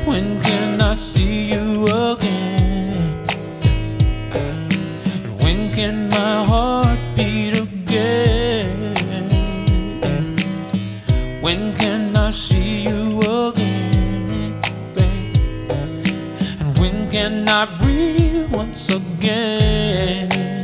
When can I see you again? When can my heart beat again? When can I see you again, babe? And when can I breathe once again?